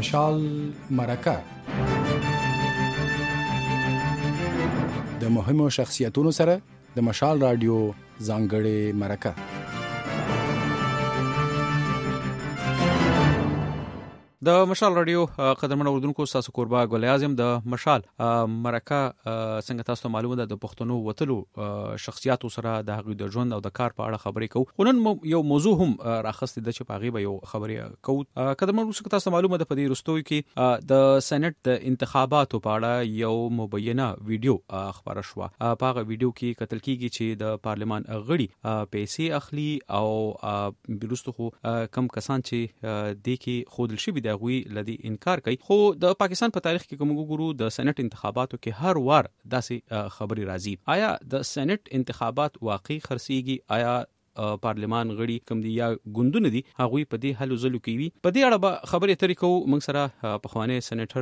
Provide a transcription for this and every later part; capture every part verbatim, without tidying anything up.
مشال مرکه د مهمو شخصیتونو سره د مشال رادیو ځانګړې مرکه. د مشال رادیو قدرمن اوردونکو تاسو کوربه ګل اعظم د مشال مرکه څنګه تاسو ته معلومه ده د پښتنو وتلو شخصیتو سره د هغوی د ژوند او د کار په اړه خبرې کوو. خو نن یو موضوع هم راخستې ده چې په هغې به یو خبرې کوو. قدرمن اوردونکو تاسو ته معلومه ده په دې وروستیو کې د سینټ د انتخاباتو په اړه یو مبینه ویډیو خپاره شوه. په هغه ویډیو کې کتل کېږي چې د پارلمان غړي پیسې اخلي او وروسته خو کم کسان چې دې کې ښودل شوي غوي لدی انکار کوي. خو د پاکستان په تاریخ کې کوم ګورو د سېنات انتخاباتو کې هر وار داسې خبري راځي. آیا د سېنات انتخابات واقعي خرسيږي؟ آیا پارلمان غړي کوم دي یا ګوندونه دي هغوی په دې حل زلو کوي؟ په دې اړه به خبرې اترې کوو. موږ سره پخوانی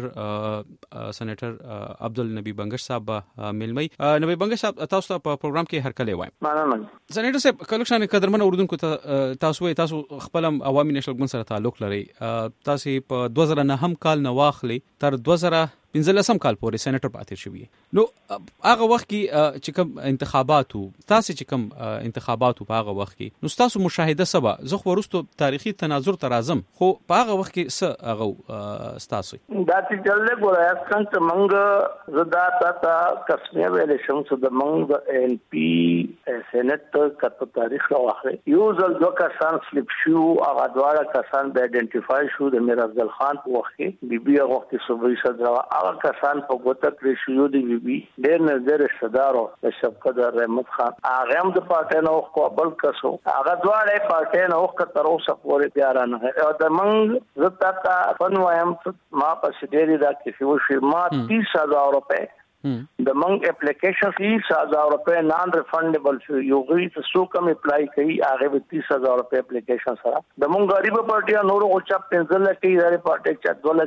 سېنیټر سېنیټر عبدالنبی بنگش صاحب ملمي. نبی بنگش صاحب تاسو ته په پروګرام کې هر کله وایم. مننه سېنیټر صاحب کلکشن قدرمن اوردونکو تاسو تاسو خپل عوامي نشل ګوند سره تعلق لري. تاسو په دوه زره نه هم کال نه واخلي تر دوه زره پنځلسم کال پورې سېنیټر پاتې شوی. نو هغه وخت کې چې کوم انتخاباتو تاسو چې کوم انتخاباتو په هغه وخت کې نو تاسو مشاهده سبا زه خو ورستو تاریخي تناظر ترازم خو په هغه وخت کې څه هغه تاسو دا چې جلله ګورای څنګه منګ زدا تا کسمه ویلې شم څه د منګ د ان پی سېنیټ کته تاریخ راوخه یو ځل دوه کسان سلیپ شو هغه دواړه کسان به ایډنټیفای شو د میر افضل خان په وخت کې بي بي هغه وخت صوبې صدر هغه کسان په ګوته کړی شو دی بي بي ډېر نظر صدارو د شفقت رحمت خان هغه هم د پارټي نو خو بل کسو هغه دواړه پارټي نو خو تر اوسه پورې تیار نه او د منګ زتا تا فنوایم ما په سیدری دا کې شو شي ما تیس هزار روپے د منګ اپلیکیشن تیس هزار روپے نان ریفندبل شو یو غوی څو کم اپلای کوي هغه به تیس هزار روپے اپلیکیشن سره د منګ غریب پارټي نور او چا پنځل کې دغه پارټي چا دوله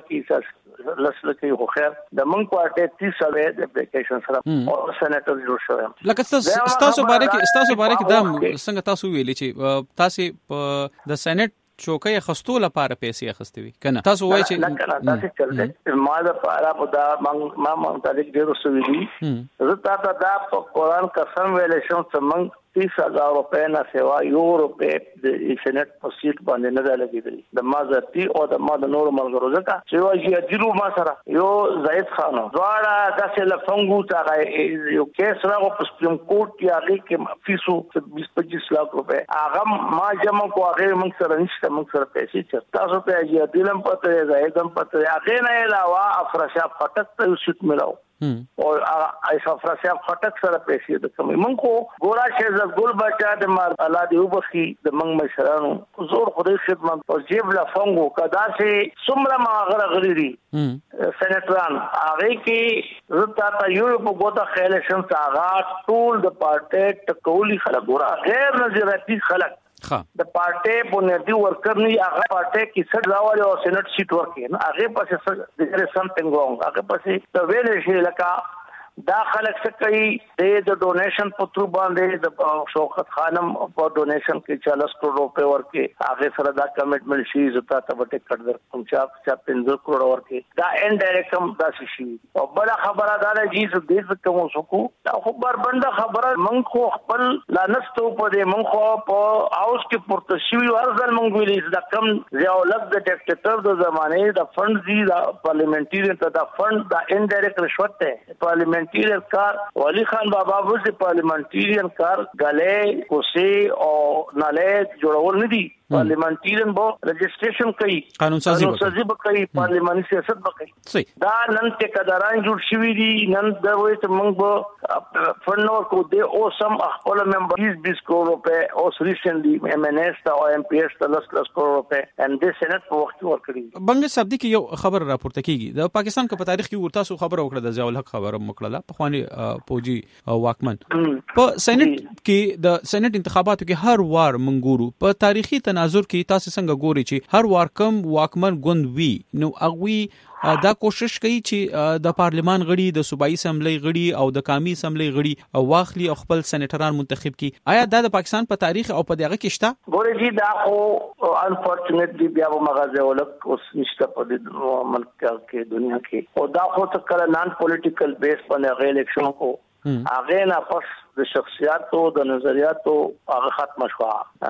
کې لسل کې خو خیر د منګ پارټي تیس هزار اپلیکیشن سره او سېنیټر جوړ شو. لکه تاسو باره کې تاسو باره کې دا څنګه تاسو ویلي چې تاسو په د سېنیټ چوکۍ خستو لپاره پیسې اخستې وي کنه تاسو وایي چې تاسو چلته ما دا پارا په دا ما ما تعلق ډیرو سوي دي زه تاسو دا په قرآن قسم ویلې شم چې موږ تیس هزار روپے نه سیوا یو روپے د سېنیټ په سیټ باندې نه لګیدل د ما ذاتی او د ما د نور ملګرو ځکه چې وايي چې ما سره یو زید خان دواړه داسې لفنګو ته یو کیس راغو په سپریم کورټ کې هغه کې فیسو بیس پچیس لک روپے هغه ما جمع کو هغه موږ سره نشته موږ سره پیسې چې تاسو ته یې دلم پته زیدم پته هغه نه علاوه افراشا فټک ته سیټ ملاو او ایسا فراسیاب خټک سره پیسې د کوم من کو ګورا شیز ګل بچا د مال الله دی وبخي د من مشرانو زور خدای خدمت او جیب لا فنګو کدا سي سمره ما غره غريري سېنیټران هغه کې زتا ته یو په ګوتا خیال شم هغه ټول د پارټي ټکولي خلک ګورا غیر نظراتي خلک د پارټي بنیادی ورکر نه هغه پارټي کې څه راوړي او سېنیټ سیټ ورکې نه هغه پسې د سمثینګ رونګ هغه پسې د ویلې شي لکه دا خلک څه کوي د ډونیشن پترو باندې د شوکت خانم په ډونیشن کې چالیس کروڑ روپے ورکې هغه سره دا کمټمنټ شي زتا ته وټه کړ در کوم چا چا پنځه کروڑ ورکې دا انډایرکټ هم دا شي او بل خبره دا نه جی څه دې کوم سکو دا خبر بنده خبره من خو خپل لانستو په دې من خو په هاوس کې پورته شي ورزل من ویلې دا کم زیاولت د ډیکټیټر د زمانه د فند دی دا پارلیمنټری ته دا فند دا انډایرکټ رشوت ته پارلیمنټ پارلیمنټریان کار ولی خان بابا وز پارلیمنټریان کار غلې کوسي او نالې جوړول نه دي پارلیمنټریان بو رجسٹریشن کوي قانون سازي به کوي پارلیماني سیاست به کوي دا نن ته قدران جوړ شوی دي نن د وې ته موږ به فنو کو دې او سم خپل ممبر بیس کروڑ روپے او ریسنټلی ایم ان ایس او ایم پی ایس ته لس لس کروڑ روپے اند دې سېنات په وخت ورکړي. بنگش صاحب دې کې یو خبر راپورته کیږي د پاکستان په تاریخ کې ورته سو خبر وکړه د ضیاء الحق خبره مکړه په خواني پوجي واکمن په سېنات کې د سېنات انتخاباتو کې هر وار منګورو په تاریخي تناظر کې تاسو څنګه ګوري چې هر وارکم واکمن ګوند وی نو اغوی دا کوشش کوي چې د پارلمان غړي د صوبایي اسمبلی غړي او د قومي اسمبلی غړي واخلي او خپل سېنیټران منتخب کړي. آیا دا د پاکستان په تاریخ او په دغه کې شته؟ ګورې جی دا خو انفورچونټلی بیا به مغازه ولک اوس نشته په دې ملک کې دنیا کې او دا خو څه کړه نان پولیټیکل بیس باندې غیر الیکشن کو هغه نه پس د شخصیاتو د نظریاتو هغه ختم شو.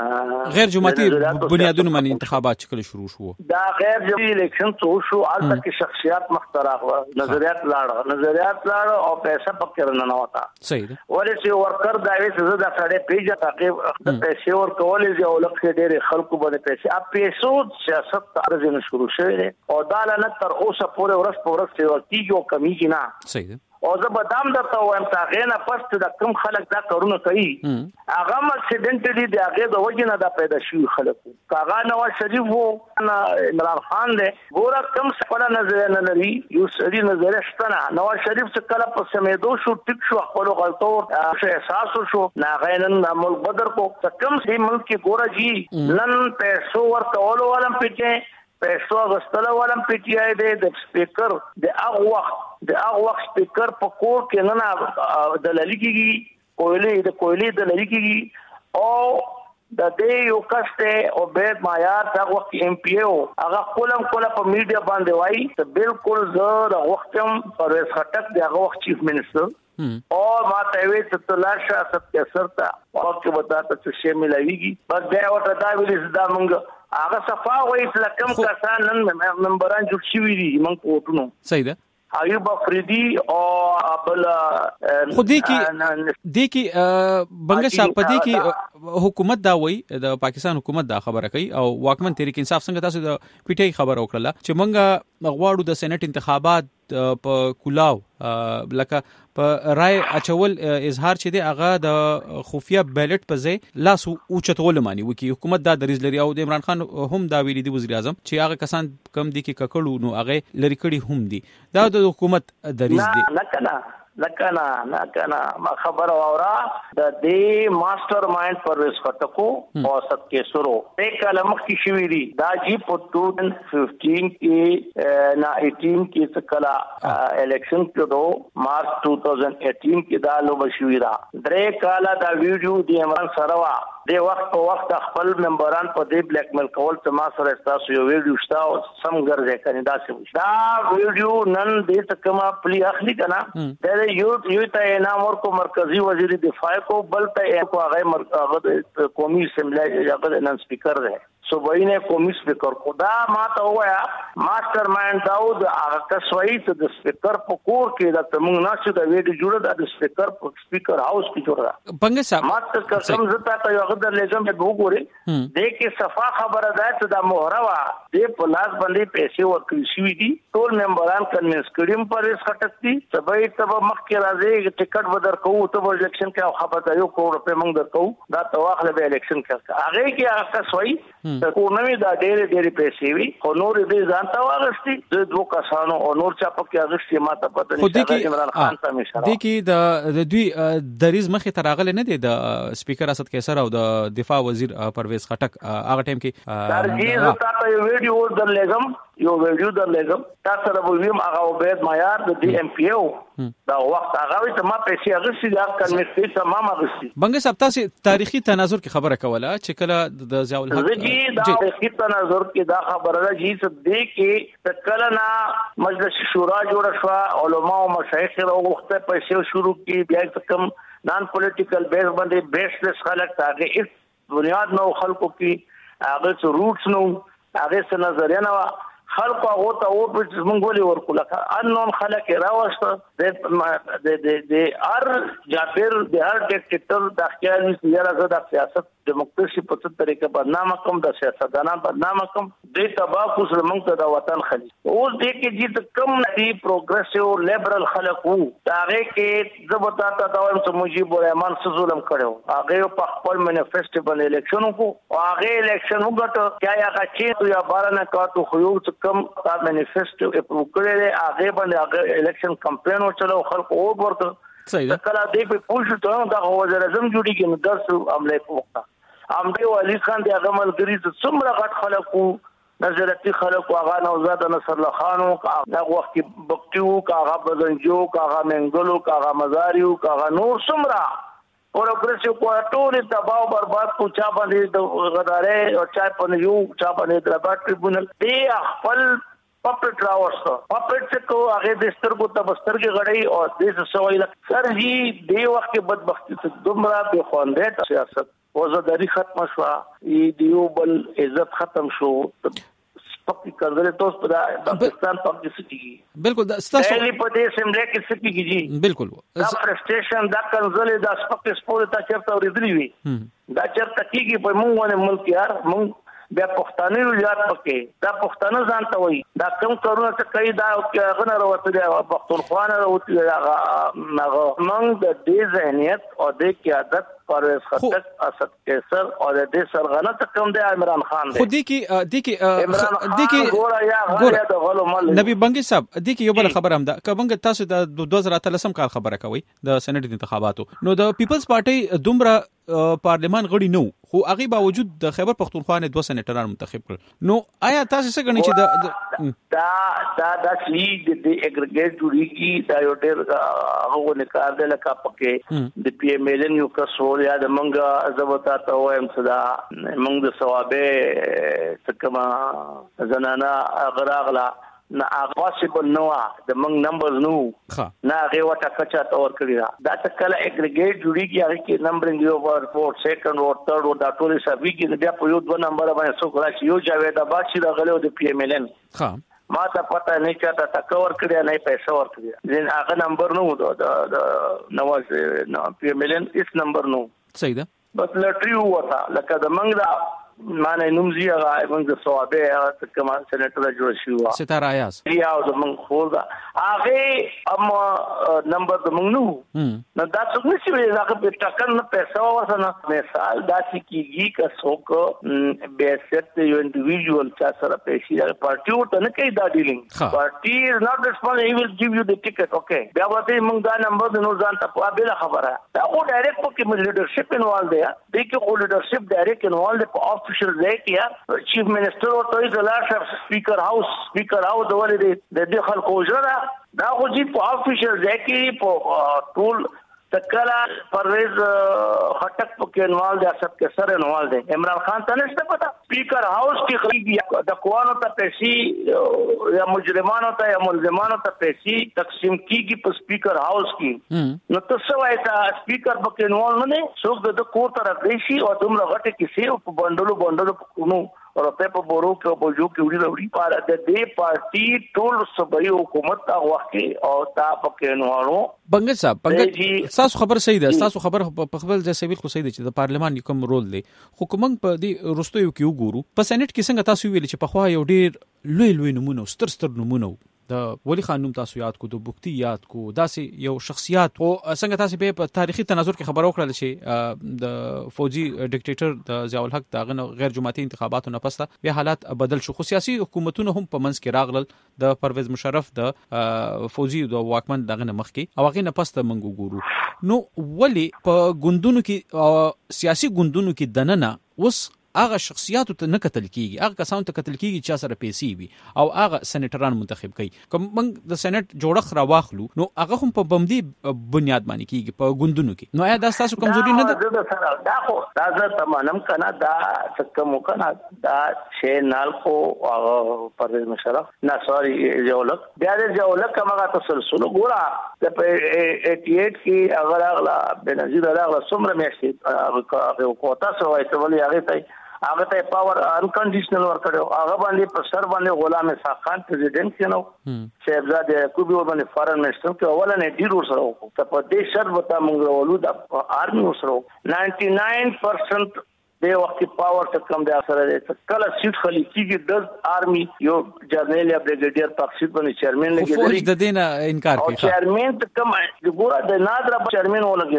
غیر جماعتي بنیادونو باندې انتخابات چې شروع شو دا غیر جماعتي الیکشن څو شو البته کې شخصیات مختلف نظریات لاړ نظریات لاړ او پیسې پکې نه وتا. صحیح ده. ولې چې ورکر دا وې زړه سړې پیجه تاکي پیسې ورکول دي او لکه ډېر خلکو باندې پیسې اپ پیسو سیاست ترځنه شروع شوه او دا لنه تر اوسه پورې ورځ په ورځ څه ورتیږي او کمیږي نه. صحیح ده. او زه به دام درته وایم تا غینه پست د کم خلک دا کارونه کوي هغه اکسیډنټلی دی هغه د وجه نه دا پیدا شوی خلک کاغه نواز شریف وو عمران خان دی ګوره کم څه نظر نه لري یو سړي نظر شته نواز شریف څخه کله په سمیدو شو ټیک شو خپل غلطو احساس شو نا غینن ملک بدر کو کم سي ملک کې ګوره جی نن پیسو ورکول ولم پټه پیسو غستله ولم پی ټی آی دی د سپیکر د هغه وخت د هغه وخت سپیکر په کور کې نه نه د للیکيږي کویلې د کویلې د للیکيږي او د دې یو کسته او بیت معیار د وخت ایم پی او هغه کولم کوله په میډیا باندې وای ته بالکل زه د وختم پرویز خټک د هغه وخت چیف منسٹر او ما ته وی ته تلاشه ست سرتا وخت وتا ته شی ملایږي بس دا وته دا ویل دا مونږ هغه صفا وایي چې کم کسان نن ممبران جوړ شوي دي موږ کوټونو. صحیح ده. ایوب افریدي او ابل خودی کی دی کی بنگش په دې کې حکومت دا وایي د پاکستان حکومت دا خبره کوي او واکمن تحریک انصاف څنګه تاسو د پی ټی آی خبر وکړه چې موږ غواړو د سېنات انتخابات په کولاو لکه په رای اچول اظهار چې دی هغه د خفیه بیلټ په ځای لاس اوچتول معنی وکي حکومت دا دریز لري او د عمران خان هم دا ویلي دی وزیر اعظم چې هغه کسان کم دي کې ککړو نو هغه لری کړي هم دي دا د حکومت دریز دی. نه کنه لکنا نه کنه ما خبر اورا د دې ماستر مایند پرویز خټکو او سب کې سرو ټیک کلم کی شوی دی دا جی په دو ہزار پندرہ کې نا اٹھارہ کې څکلا الیکشن کې دو مارچ دو ہزار اٹھارہ کې دا لو بشوی دا درې کاله دا ویډیو دی عمران سروا د وخت په وخت خپل ممبران په دې بلیک میل کول ته ما سره تاسو یو ویډیو شتا او سم ګرځي کني دا څه دا ویډیو نن دې تکما پلی اخلي کنا دا یو یو ته انعام ورکو مرکزی وزیر دفاع کو بل ته کو هغه مرکز قومي اسمبلی هغه نن سپیکر دی صوبایي نه قومي سپیکر کو دا ما ته وایا ماستر مایند داود هغه کسوي ته د سپیکر په کور کې دا موږ ناشو دا ویډیو جوړه د سپیکر په سپیکر هاوس کې جوړه بنګ صاحب ماته قسم زتا ته د لګم به وګوري دې کې صفا خبره ده چې دا مهره وا دې په لاس باندې پیسې ورکړي شوې دي ټول ممبران کنوینس کړم پر اس خټکتي سبای ته مخ کې راځي ټیکټ بدر کوو ته الیکشن کې خبره یو کروڑ روپے موږ درکو دا تواخله به الیکشن کې هغه کې هغه سوي ته کو نوې دا ډېر ډېر پیسې وي خو نور دې ځانته واغستي د دوه کسانو او نور چا په کې اغستي ما ته پته نشته عمران خان ته مشره دي کې د دوی دریز مخې تراغله نه دي د سپیکر اسد قیصر او د دفاع وزیر پرویز خټک هغه ټیم کې ترجیح تاسو یو ویډیو درلګم یو ویډیو درلګم تاسو سره ویم هغه عبید معیار د ډي ام پی او دا وخت هغه ته ما پیسې اغستي دا کنيستي تمام اغستي بنګ صاحب تاسو تاریخي تناظر کې خبره کوله چې کله د ضیاء الحق جی دا تاریخي تناظر کې دا خبره ده چې صدې کې کله نا مجلس شورا جوړ شو علماء او مشایخ له وخت پیسې شروع کی بیا کم نان پولیټیکل بیس باندې بیسلس خلک تاګه اس بنیاد نو خلکو کې هغه روټس نو هغه څه نظریه نو خلق هغه ته او په منګولي ورکول انون خلک راوسته د د د ار جابر د هر ډیکټیټر د خیال سیاره د سیاست دیموکراسي په څه طریقه برنامه کوم د سیاستدانان برنامه کوم د تباکو سره موږ ته د وطن خلی او د کې چې کم ندي پروګرسیو لیبرل خلک وو هغه کې زبتا ته دا وایم چې مجيب الرحمن څه ظلم کړو هغه په خپل منیفیسټو باندې الیکشن کو او هغه الیکشن وګټو کیا یا چې یا بارنه کاټو خو یو کم تا منیفیسټو اپروو کړی هغه باندې هغه الیکشن کمپاین وچلو خلک اور ورته صحیح ده کله دې په پوښتنه ته دا وزیر اعظم جوړیږي نو درس عمله وکړه امدی علي خان دی هغه ملګری چې څومره غټ خلکو نظرتی خلکو هغه نوزاد نصر الله خان او هغه وخت بکټیو هغه بدنجو هغه منګلو هغه مزاریو هغه نور څومره پروګرسیو کوارټوري تباہ برباد کو چا باندې د غدارې او چا باندې یو چا باندې دربار ټریبونل دی خپل پپټ راوسته پپټ څه کو هغه د سترګو ته بسترګي غړي او د څه سوال سر هی دی وخت بدبختی ته دومره به خوندې سیاست وزداري ختم شو ای دیو بل عزت ختم شو پکې کړل ته اوس په پاکستان پکې سټیږي بالکل دا ستاسو دلی په دې سیمله کې سټیږي جی بالکل دا فرستریشن دا کنزل دا سپکې سپور ته چرته ورېدلی وي دا چرته کېږي په مونږ باندې ملک یار مونږ بیا پښتانه یاد پکې دا پښتانه ځان ته وایي دا کوم کارونه چې کوي دا غنه راوته دی پښتونخوا نه راوته دی هغه مونږ د دې ذهنیت او د قیادت پرویز خټک اسد کیسر او د دې سرغنه ته کوم دی عمران خان دی خو دې کې دې کې دې کې ګوره یا غوړه د غلو مل نبی بنګي صاحب دې کې یو بل خبر هم ده کبنګ تاسو د دوه هزار اتلسم کال خبره کوي د سېنات انتخاباتو نو د پیپلز پارټي دومره پارلیمان غړي نو خو هغه باوجود د خیبر پختونخوا نه دوه سېنیټران منتخب کړل نو آیا تاسو څه غنی چې د دا دا د سلیګ د اګریګیټ جوړیږي دا یو ډېر هغه نه کار دی لکه پکې د پی ایم ایل ان یو کسور یا د منګه زبتا ته وایم صدا منګ د ثوابه تکما زنانا اغراغلا نه پاسبل نو د منګ نمبرز نو نه هغه وټه کچا تور کړی دا تکله اګریګیټ جوړیږي هغه کې نمبرینګ یو ور فور سیکنډ او تھرد او دا ټول سبي کې بیا په یو دوه نمبر باندې څو کړی یو جاوید آباد چې راغلو د پی ایم ایل ان ها ما ته پته نه چاته تکور کړی نه پیسې ور کړی ځین هغه نمبر نو د نواز نو پی ایم ایل ان اس نمبر نو صحیح ده بس لټری وته لکه د منګ دا معنی نومزی هغه موږ د ثوابه هغه کما سېنیټر جوړ شو ستاره ایاز یا د موږ خو دا هغه ام نمبر د موږ نو نو دا څنګه چې ویل هغه په ټاکل نه پیسې واسنه مثال دا چې کیږي که څوک بیسټ یو انډیویډوال چا سره پیسې پارټي ورته نه کوي دا ډیلینګ پارټي از ناٹ ریسپانسبل هی ویل ګیو یو د ټیکټ اوکے بیا ورته موږ دا نمبر د نو ځان ته په بل خبره دا او ډایرکټ په کې لیډرشپ انوالو دی دی کې او لیډرشپ ډایرکټ انوالو دی په official day kia chief minister or to is the last speaker house speaker house the one the the خلکو جره دا خو جی په official day کې په ټول تکلا پرویز خټک په کې انوال دی اسد کې سره انوال دی عمران خان ته نشته پتا سپیکر هاوس کې خلګي د کوانو ته پیسې یا مجرمانو ته یا ملزمانو ته پیسې تقسیم کیږي په سپیکر هاوس کې نو تاسو وایي تا سپیکر په کې انوال نه څوک د کور ته راځي او دومره غټه کې سی په بندلو بندلو نو اور په په بورو کې په جو کې وړي وړي پاره د دې پارټي ټول صوبایي حکومت تا وخت او تا په نوانو بنګ صاحب بنګ تاسو خبر صحیح ده تاسو خبر په خپل ځای سویل خو صحیح ده چې د پارلمان کوم رول دی حکومت په دې رستو یو کې وګورو په سېنات کې څنګه تاسو ویل چې په خوا یو ډیر لوی لوی نمونه ستر ستر نمونه د ولی خان نوم تاسو یاد کو د بوکتی یاد کو داسې یو شخصیت او څنګه تاسو په تاریخي تناظر کې خبرو کړل چې د فوجي ډیکټیټر د ضیاء الحق دغه غیر جماعتي انتخاباتو نه پسته بیا حالات بدل شو خو سیاسي حکومتونه هم په منځ کې راغلل د پرویز مشرف د فوجي د واکمن دغه مخ کې او هغه نه پسته منګو ګورو نو ولی په ګوندونو کې سیاسي ګوندونو کې دننه اوس هغه شخصیاتو ته نه کتل کیږي هغه کسانو ته کتل کیږي چې سره پیسې وي او هغه سېنیټران منتخب کړي کوم موږ د سېنات جوړخ را واخلو نو هغه هم په بمدي بنیاد باندې کیږي په ګوندونو کې نو آیا دا تاسو کمزوري نه ده دا خو دا زه تمام کنه دا څه مو کنه دا چې نال خو پرویز مشرف نه سوري جوړک بیا د جوړک هغه تسلسل ګورا د اٹھاسی کې هغه راغلا بنظیر راغلا څومره میاشتې هغه کوتا سو وایي ته ولې هغه ته هغه ته پاور انکنډیشنل ورکړو هغه باندې پر سر باندې غلام اسحاق خان پریزیډنټ کینو شهزاده یعقوبی باندې فارن منسٹر کې اول نه ډیر سره ته په دې شرط وتا موږ ولود آرمي سره نائنٹی نائن پرسنٹ د وخت پاور ته کم دی اثر دی کله سیټ خلی کیږي د آرمي یو جنرال یا بریګیډیر تقسیم باندې چیرمن لګیدل فوج د دینه انکار کوي چیرمن ته کم ګوره د نادر چیرمن ولګیدا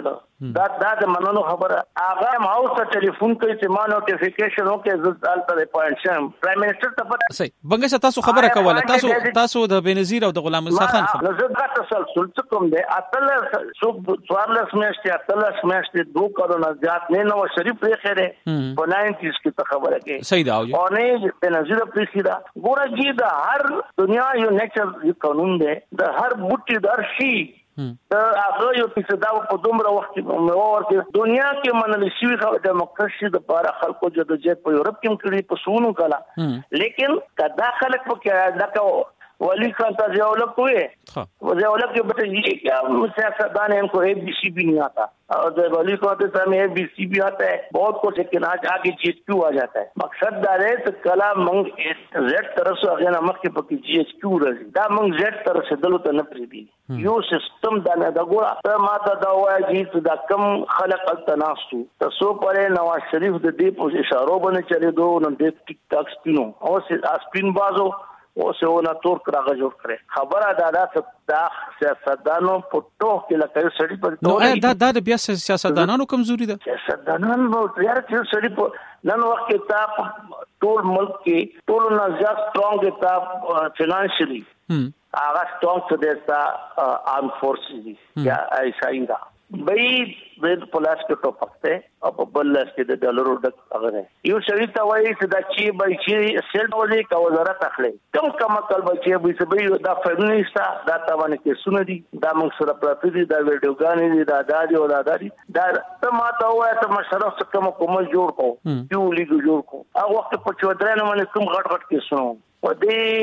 دا دا د منلو خبره هغه ماوس ته ټلیفون کوي چې ما نوټیفیکیشن وکړي زه الته پوینټ شم پرایم منسٹر ته پته صحیح بنګش تاسو خبره کوله تاسو تاسو د بنظیر او د غلام رضا خان خبره زه دا تسلسل څه کوم دی اتل سو څوارلس میاشتې اتلس میاشتې دوه کرونا زیات نه نو شریف پرې خیره په ناینټیز کې ته خبره کوي صحیح دا او نه بنظیر پرې خیره ګوره جی دا هر دنیا یو نیچر قانون دی د هر بوټي در شي دا هغه یو څه دا په دومره وخت کې ورته دنیا کې منل شي خو د دیموکراسي د لپاره خلکو جدوجہد په یورپ کې کړی په سونو کلا لیکن کدا خلک په کې دا ولی خان تا ضیاء کوئے ضیاء کے بیٹے یہ کیا سیاستدان ہیں ان کو اے بی سی بھی نہیں آتا اور ولی خان کے سامنے اے بی سی بھی آتا ہے بہت کچھ لیکن آج آگے جی ایچ کیو آ جاتا ہے مقصد دار ہے تو کلا منگ زیڈ طرف سے اگر نمک کے پکی جی ایچ کیو رہی دا منگ زیڈ طرف سے دلو تا نپری دی یو سسٹم دانا دا گورا تا ماتا دا ہوا ہے جی تو دا کم خلق التناستو تا سو پرے نواز شریف دا دی پوش اشارو بنے چلے دو نم دی ٹک ٹاک سپینو اور سے سپین بازو او سه نه تور کراغه جوړ کړي خبره دا دا دا سیاستدانو پټو کې لکه سړی په نو دا دا د بیا سیاستدانانو کمزوري ده سیاستدانانو یار چې سړی په نن وخت کې تا ټول ملک کې ټول نه زیات سترونګ تا فینانشلی هغه سترونګ څه ده آرم فورسز دي یا ایسایندا بای د پولیس کې ټوپکته او په بلس کې د ډالرو ډک هغه یو شری ته وایي چې دا چې بای چې سیل ولې کا وزارت اخلي کم کم کل بچي به څه به دا فیمنیستا دا تاونه کې سونه دي دا موږ سره پراته دي دا ویډیوګانې دي دا دادي او دادي دا ته ما ته وایي ته مشرف څخه کوم کوم جوړ کو یو لیګ جوړ کو هغه وخت په چودرانه باندې کوم غټ غټ کې سنو و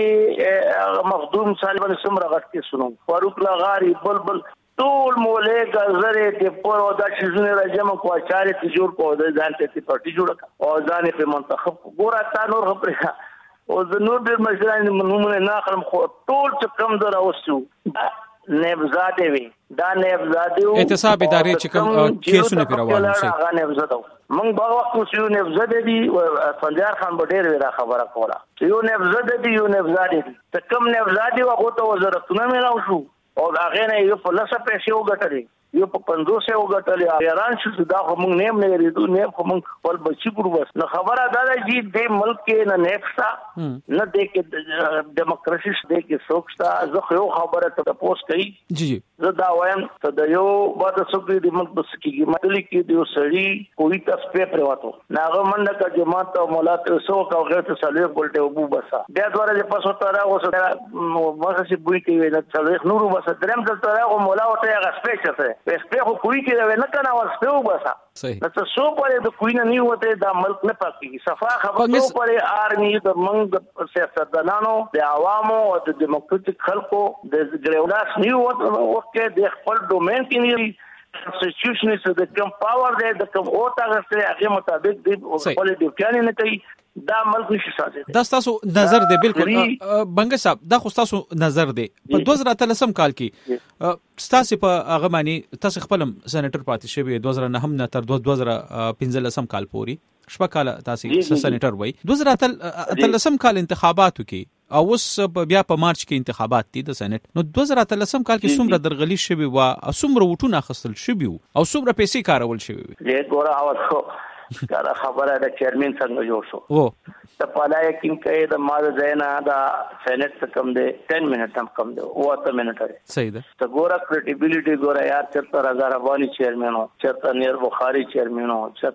دې مخدوم صالح باندې سمره غټ کې سنو فاروق لغاری بلبل ټول مولې غزرې ته پر ودا شزونه راځم کو اچارې ته جوړ کو د ځان ته پارټي جوړه او ځان په منتخب ګوره تا نور خبره او د نور د مشران منومه نه خلم خو ټول څه کم در اوسو نبزاده وي دا نبزاده احتساب ادارې چې کوم کیسونه پیروانو شي هغه نبزاده مونږ با وخت اوسو نبزاده دي فنجار خان بډیر ویرا خبره کوله یو نبزاده دي یو نبزاده دي ته کم نبزاده هغه ته وزارتونه مې راوشو او هغه نه یو په لاسه پیسې وګټلې یو په پندوس یو وګټلې ایران شو دا هم نیم نه لري نیم هم خپل بچی ګور بس نو خبره دا ده چې د ملک کې نه نفسا نه د کې دیموکراسي د کې سوکستا زه خو خبره ته پوس کوي جی جی زه دا وایم ته د یو بعد سګي د ملک بس کېږي مطلب کې د سړی کوئی تاسو په واتو ناغه منډه کا جماعت او مولات سو کا غیر ته سالې بولټه وبو بسا بیا دواره د پاسو ترا اوسه مخه سي بوې کوي نه څلې نور بس درم ځل ترا او مولا وته هغه سپیچ ته په خو کوئی کې نه کنه ورسته وبسا صحیح نو سو پرې د کوئی نه نیوته دا ملک نه پاتې صفا خبرو پرې آرمي د منګ سیاستدانانو د عوامو او د دیموکراتیک خلکو د ګریولاس نیوته وخت د خپل ډومین کې نیوي کنسټیټیوشن is the come power there the come اوټه غسته هغه مطابق د خپل ډیوټیان نه کوي دا ملک نشي ساتي دا تاسو نظر دی بالکل بنګ صاحب دا خو تاسو نظر دی په دوه زره اتلسم کال کې تاسو په هغه معنی تاسو خپل سېنیټر پاتې شوی دوه زره نه تر دوه زره پنځلسم کال پورې شپه کال تاسو سېنیټر وای دوه زره اتلسم کال انتخاباتو کې او اوس بیا په مارچ کې انتخابات دي د سېنات نو دوه زره اتلسم کال کې څومره درغلي شوی و او څومره وټونه خپل شوی او څومره پیسې کارول شوی دې ګوره اوسو دا خبره د چیرمن څنګه جوړ شو و ته پالا یقین کوي د مال زینا دا سېنات څخه کم دی دس منټ هم کم دی او ته منټ لري صحیح ده ته ګوره کریډیبিলিټي ګوره یار چرته رضا ربانی چیرمن او چرته نیر بخاری چیرمن او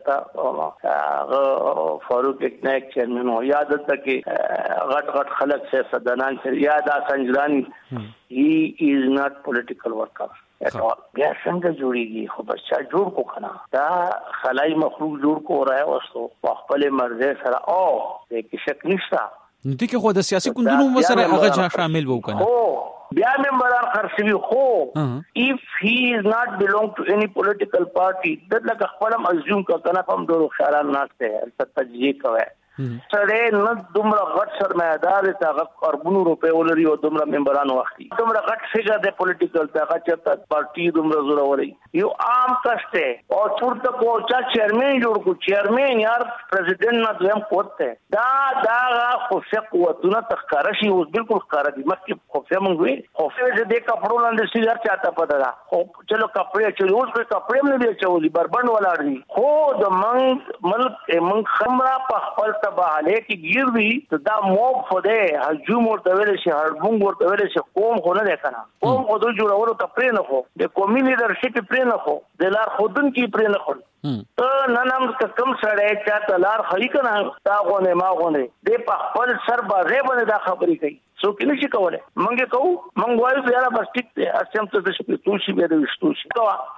چرته فاروق اکنیک چیرمن او یاد ته کې غټ غټ خلک سیاستدانان یاد سنجرانی he is not political worker بیا څنګه جوړیږي خو بچا جوړ کو کنه دا خلای مخلوق جوړ کو راي وسو خپل مرزه سره او د کې شک نشته نو دغه خو د سیاسي ګوندونو سره هغه شامل وو کنه او بیا ممبران خرڅوي خو if he is not belong to any political party دغه خپل ازوم کا کنه هم ډورو خیران ناشته تجزیه کوي سره نه دومره غټ سرمایدار ته هغه اربونو روپے ولري او دومره ممبرانو وختي دومره غټ فګر د پولیټیکل ته چرته پارټي دومره زور وري یو عام کسته او چورته کو چا چیرمن جوړ کو چیرمن یار پریزیدنت نه دویم کوته دا دا خو څه قوتونه تخکار شي اوس بالکل ښکار دي مکه خو څه مونږ وي خو څه دې کپړو لاندې سیګار چاته پته دا خو چلو کپڑے چلو اوس په کپڑے نه دی چولي بربند ولاړ دي خو د مونږ ملک مونږ خمرا په خپل تباهله کې گیر وی دا موب فده هجوم ورته ویل شي هربونګ ورته ویل شي قوم خو نه ده کنه قوم خو د جوړولو ته پرې نه خو د قومي لیدرشپ پرې نه خو د لار خودن کې پرې نه خو ته نن هم کم سړی چا تلار خلی کنه تا غونه ما غونه دې په خپل سر بازه باندې دا خبرې کوي سو کې نشي کوله مونږه کو مونږ وایو یاره بس ټیک ته اسیم ته د شپې توشي به د وشتوشي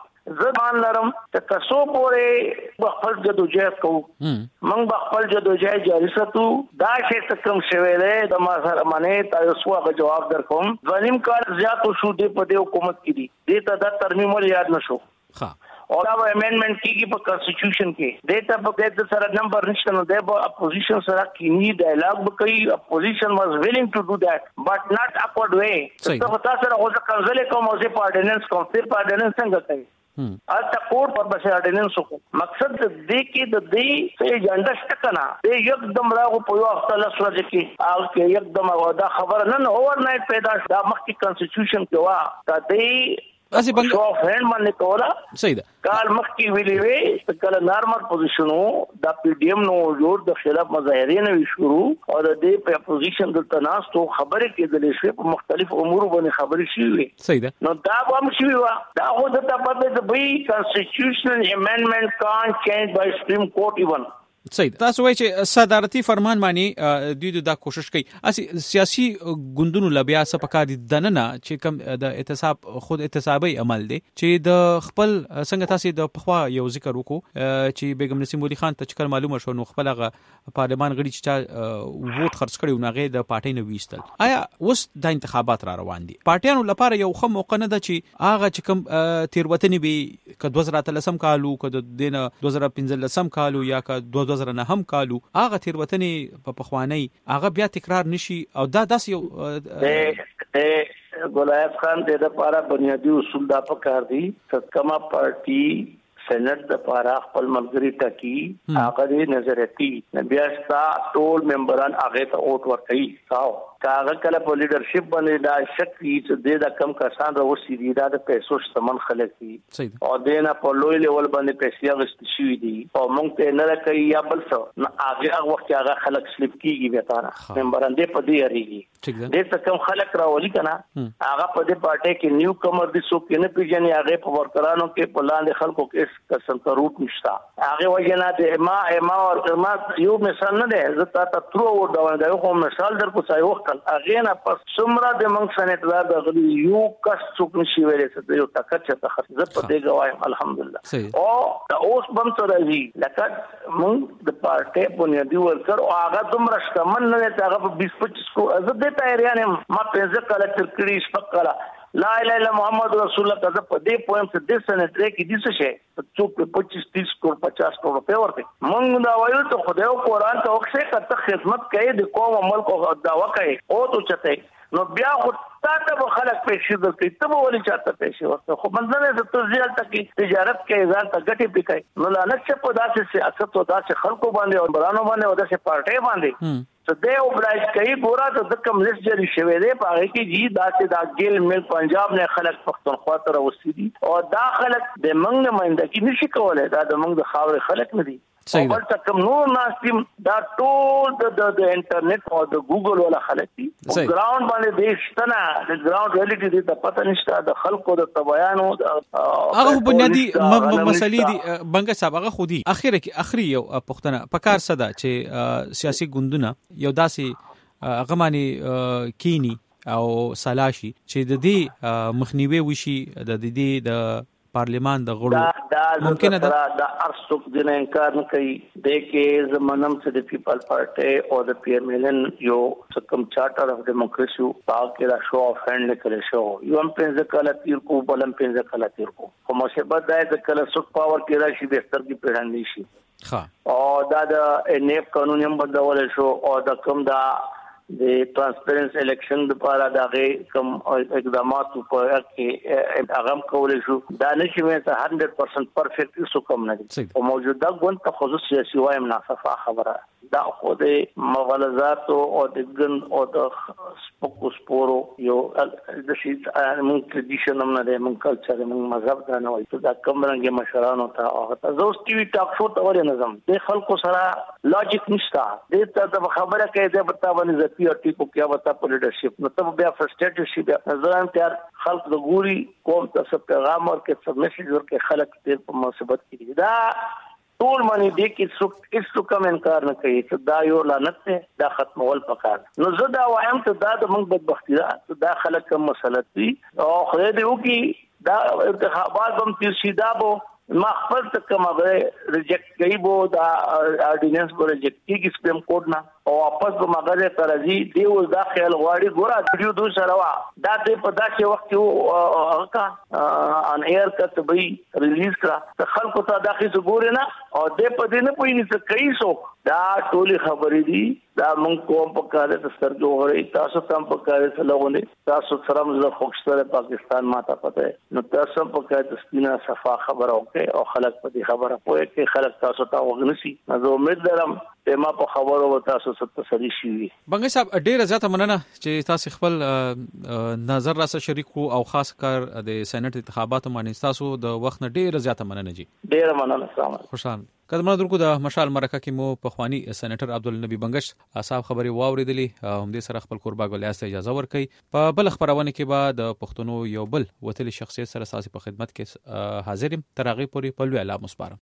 زبان لرم ته کسو پورې خپل جدوجہد کوو مونږ خپل جدوجہد جاری ساتو دا شی کم شویلې د ما سره باندې تاسو هغه جواب درکوم ظالم کار زیات شو دې په دې حکومت کې دي دې ته د ترمیم یاد نشو ها اور اب امندمنٹ کی په کانسټیټیوشن کې دیتا په د سره نمبر نشته نو د اپوزیشن سره کینی ډایلاګ وکړي اپوزیشن واز ویلینګ ټو ډو دیٹ بٹ ناٹ اکورډ وے ته پتا سره هو ځکه کنزل کوم او زه پارډیننس کوم پھر پارډیننس څنګه کوي البته کوټ پر بس اډیننس کو مقصد دې کې د دې څه ایجنډا شته نه دې یکدم راغو په یو وخت له سره کې او کې یکدم دا خبر نه نه اوور نایټ پیدا دا مخکې کانسټیټیوشن کې وا دا دې اسی بنګ شو فرند باندې کولا صحیح ده کال مخکې ویلې وی کله نارمل پوزیشنو دا پی ډی ایم نو جوړ د خلاف مظاهرې نه شروع او د دې په اپوزیشن د تناس تو خبرې کېدلې شي په مختلف امور باندې خبرې شي وي صحیح ده نو دا هم شي وا دا هو د تاسو د بي کانسټیټیوشنل امندمنٹ کان چینج بای سپریم کورټ ایون صحیح تاسو وایي چې صدارتي فرمان باندې دوی دا کوشش کوي اسی سیاسي ګوندونو لبیا سپکار دي دننه چې کوم د احتساب خود احتسابي عمل دي چې د خپل څنګه تاسو د پخوا یو ذکر وکړو چې بیگم نسیم ولی خان ته چکر معلومه شو نو خپل غ پارلمان غړي چې ووټ خرڅ کړي نو د پارټي نه ویستل آیا اوس د انتخابات را روان دي پارټیانو لپاره یو خم موقع نه ده چې هغه چې کوم تیروتنی به ک دوه زره اتلسم کالو ک د دینه دوه زره پنځلسم کالو یا ک دوه زره نه هم کالو هغه تیروتنی په پخوانی هغه بیا تکرار نشي او دا داس یو ګلایف خان د لپاره بنیادی اصول دا پکار دي چې کما پارټي سېنات د لپاره خپل ملګری ټاکی هغه د نظریاتي بیا ستا ټول ممبران هغه ته ووټ ورکړي تاو کاغه کله په لیدرشپ باندې دا شک چې د دا کم کسان راوسی دي دا د پیسو سمن خلک دي او دینا په لوی لیول باندې پیسې غست شي دي او مونږ ته نه کوي یا بل څه نه هغه وخت هغه خلک سلیپ کیږي به تاره ممبران دې په دې اړيږي دې څه کم خلک راولي کنه هغه په دې پارټي کې نیو کمر دي سو کې نه پیژني هغه په ورکرانو کې په لاندې خلکو کې قسم ته روټ نشتا هغه وجنا د ما ما او ما یو مثال نه ده زه تا ترو و دا دا یو مثال در کو ځای وخت هغه نه پس څومره د موږ سنټدار د غلی یو کس څوک نشي ویلې چې یو تکر چې تخصص په دې غوایم الحمدلله او دا اوس بم تر راځي لکه موږ د پارټي بنیادی ورکر او هغه دومره شتمن نه دی هغه په بیس پچیس کو عزت دی تیاریانه ما پنځه کاله تر کړي شپږ کاله لا اله الا محمد رسول الله کذا په دې پویم څه د سنټری کې دي څه شي څوک پچیس تیس کروڑ پچاس کروڑ روپے ورته مونږ دا وایو ته خدای او قرآن ته وخت ته خدمت کوي د قوم ملک او دعوا کوي او ته چته نو بیا خو تاسو خلک پیسې درکې ته ولې چاته پیسې ورته خو منځنه د تجارت تکي تجارت کې ځان ته ګټي پکای نو لعنت څه په داسې سیاست او داسې خلکو باندې او برانو باندې او داسې پارټي باندې څه دی او برایټ کوي ګورا ته د کم لیست جری شوی دی په هغه کې جی داسې دا ګیل مل پنجاب نه خلک پښتونخوا ته راوستي او دا خلک د منګ نمائنده کې نشي کولای دا د منګ د خاور خلک نه دي او بل تکم نور ناستیم دا ټول د د انټرنیټ او د ګوګل ولا خلک دي ګراوند باندې دیشتنه د ګراوند ریالټي دي د پته نشته د خلکو د تبیانو هغه بنیادی مسلې دي بنګ صاحب هغه خودي اخر کې اخري یو پښتنه پکار صدا چې سیاسي ګوندونه یو داسې هغه معنی کینی او سلاشي چې د دې مخنیوي وشي د دې د پارلیمان د غړو ممکنه ده دا ارسوک د انکار نه کوي د کې زمونم چې د پیپل پارټي او د پی ایم ایل ان یو څکم چارټر اف ډیموکراسي پاکه را شو اف هند لیکل شو یو هم پنځه کاله تیر کو بلم پنځه کاله تیر کو خو مشبت د کله سوک پاور کې راشي به ستر کې پیړاندې شي ها او دا د نیب قانون هم بدلول شو او د کوم دا د ترانسپیرنس الیکشن لپاره دغه کوم اقدامات په کې هغه کول شو دا نشي مې ته one hundred percent پرفیکټ هیڅ کوم نه دي او موجوده غون تخصص سیاسي وایم ناصفه خبره دا خو د مغالزات او د ګن او د سپکو سپورو یو د شي مون ټریډیشن هم نه دی مون کلچر مون مذهب دا نه وایي دا کوم رنګ مشرانو ته او تاسو ټي وي ټاک شو ته ورې نظم د خلکو سره لاجیک نشته د ته خبره کوي د بتا باندې تی او ټی کو کیا وتا په لیډرشپ نو ته بیا فرستریټډ شي بیا ځان تیار خلک د ګوري قوم ته څه پیغام ورکړي څه میسج ورکړي خلک دې په مصیبت کې دا ټول باندې دې کې څوک هیڅ کوم انکار نه کوي چې دا یو لعنت ده دا ختمول پکار نو زه دا وایم ته دا د موږ بدبختی ده دا خلک کوم مسله دي او خو دې وکي دا انتخابات هم تیر شي دا بو ما خپل ته کومه ریجیکټ کوي بو دا اورډیننس کو ریجیکټ کیږي سپریم کورټ نه او واپس به مغازه ترازی دی او دا خیال غواړي ګوره ویډیو دوه سره وا دا دې په داسې وخت کې هغه ان ایر کته به ریلیز کړه ته خلکو ته داخې ګورې نه او دې په دې نه پوي نه څه کوي سو دا ټولي خبرې دي دا مونږ کوم په کار ته سترګو غړي تاسو تم په کار ته لغونی تاسو سره موږ خوښتره پاکستان ماته پته نو تاسو په کار ته سپینا صفه خبره وکي او خلک په دې خبره پوهه کې خلک تاسو ته وغنسي زه امید لرم چې ما په خبرو و تاسو ته تسلی شي بنګي صاحب ډیره زیاته مننه چې تاسو خپل نظر را سره شریک وو او خاص کار د سېنات انتخاباتو باندې تاسو د وخت نه ډیره زیاته مننه جی ډیره مننه السلام خوشحال قدمونه درکو د مشال مرکه کې مو په خواني سېنیټر عبدالنبی بنگش اصحاب خبري واوریدلې هم دې سره خپل قربا ګلیاس ته اجازه ورکړي په بل خبرونه کې بعد د پښتونو یو بل وتلی شخصیت سره ساسي په خدمت کې حاضرم ترغه پوری په لوی اعلان مسپارم